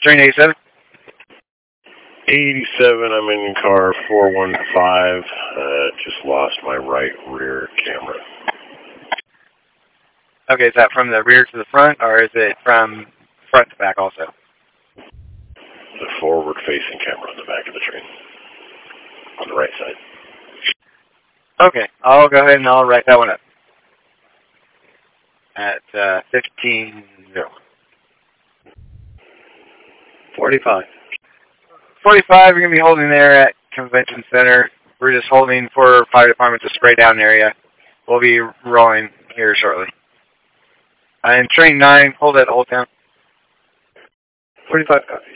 Train 87? 87, I'm in car 415. Just lost my right rear camera. Okay, is that from the rear to the front, or is it from front to back also? The forward-facing camera on the back of the train. On the right side. Okay, I'll go ahead and I'll write that one up. At 15-0. 45. 45, we're going to be holding there at Convention Center. We're just holding for fire department to spray down area. We'll be rolling here shortly. And train 9, hold at Old Town. 45 copies.